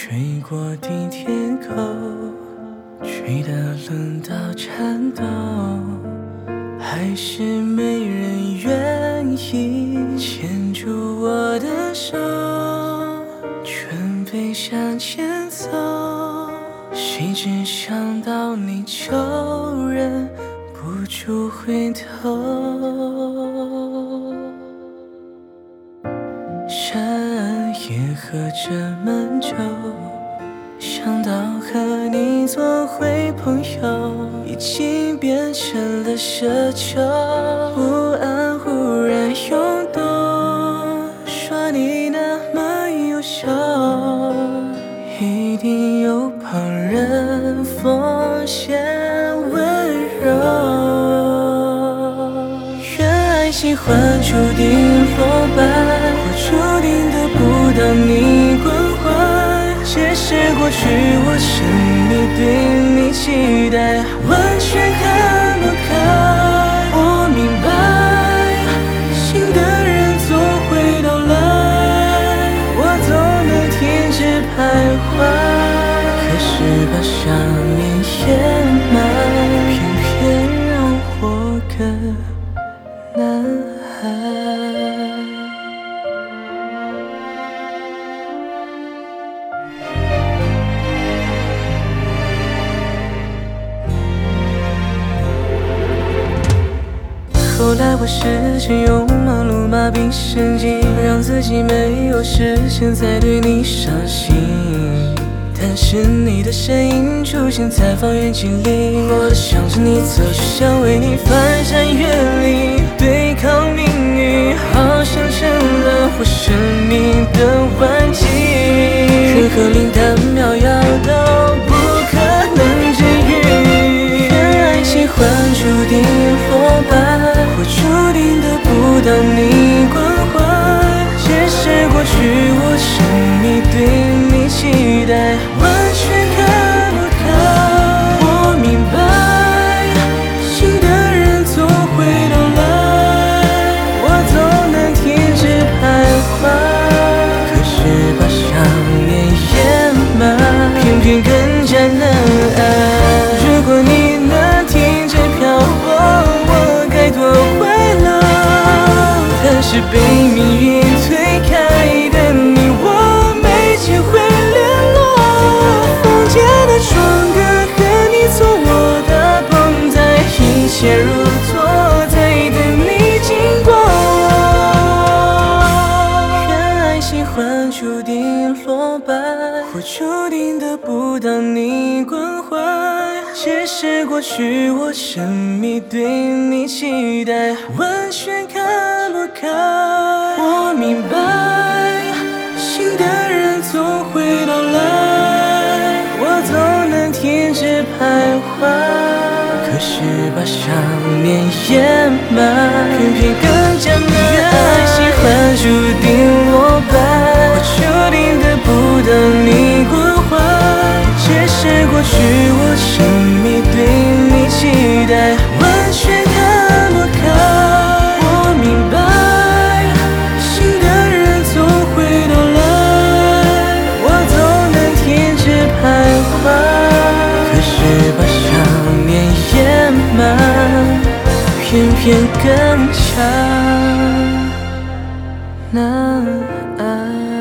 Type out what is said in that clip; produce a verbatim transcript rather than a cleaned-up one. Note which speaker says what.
Speaker 1: 吹过地铁口，吹得冷到颤抖，还是没人愿意牵住我的手，准备向前走，谁知想到你就忍不住回头。深夜喝着闷酒，想到和你做回朋友，已经变成了奢求。不安忽然涌动，说你那么优秀，一定有旁人奉献温柔。原爱喜欢注定落败，我注定得不到你关怀。解释过去我沉迷对你期待，完全看不开。我明白，心的人总会到来，我总能停止徘徊。可是把想念掩埋，偏偏让我更难挨。后来我试着用忙碌麻痹神经，让自己没有时间再对你伤心。但是你的身影出现在方圆几里，我想着你走，就想为你翻山越岭，对抗命运，好像成了我生命的顽疾。任何灵丹妙药都不可能治愈，原爱喜欢注定落败，我注定得不到你关怀。解释过去我沉迷对你期待，完全看不开。我明白，心的人总会到来，我总能停止徘徊。可是把想念掩埋，偏偏更加难挨。如果你能停止漂泊，我该多快乐。但是被命运推开的你，我没机会联络。房间的窗格和你做我的绷带，一切如昨，在等你经过。原爱喜欢注定落败，我注定得不到你关怀。解释过去我沉迷对你期待，完全看不开。我明白，心的人总会到来，我总能停止徘徊。可是把想念掩埋，偏偏更加难挨。原爱喜欢注定落败，我注定得不到你关怀。解释过去我沉迷对你期待，完全看不开。我明白，心的人总会到来，我总能停止徘徊。可是把想念掩埋，偏偏更加难挨。